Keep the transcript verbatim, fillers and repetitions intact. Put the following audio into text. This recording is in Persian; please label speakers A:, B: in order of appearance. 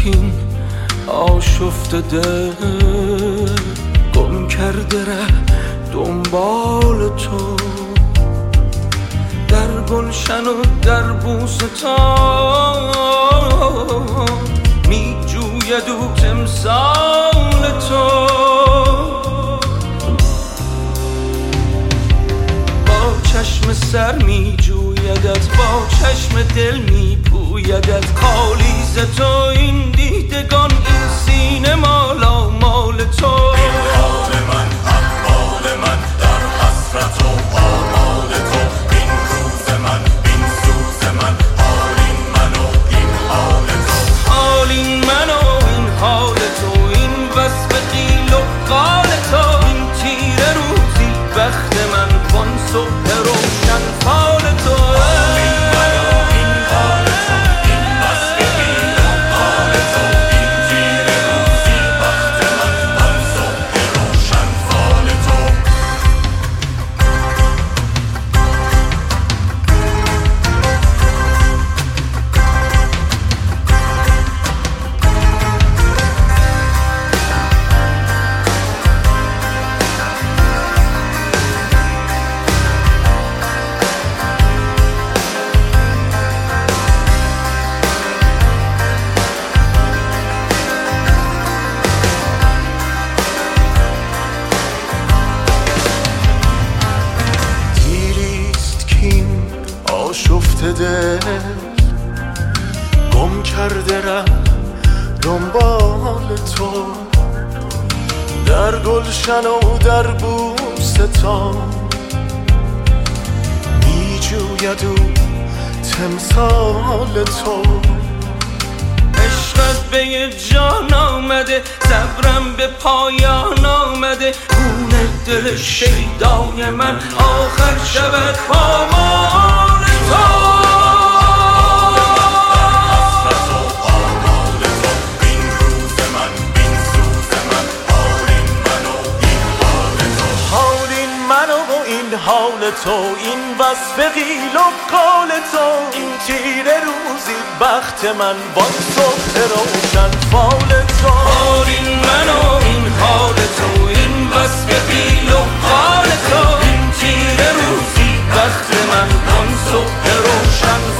A: کین آشفته دل گم کرده ره دنبال تو در گلشن و در بوستان می جوید او تمثال تو با چشم سر می جویدت با چشم دل می پویدت خالیز تو این دیدگان این سینه مالا مال تو
B: این حال من احوال من در حسرت و آمال تو این روز من این سوز من حال این من و این حال تو
A: حال این من و این حال تو این وصف قیل و قال تو این تیره روزی بخت من وان صبح روشن فال تو
C: آشفته دل گم کرده ره دنبال تو در گلشن و در بوستان می جوید او تمثال تو
A: عشقت به یه جان آمده صبرم به پایان آمده خون دل شیدای من آخر شود پامال تو
C: حال تو این وصف قیل و قال تو این تیره روزی بخت من وان صبح روشن فال تو
A: حال این من و این حال تو این وصف قیل و قال تو این تیره روزی بخت من وان صبح روشن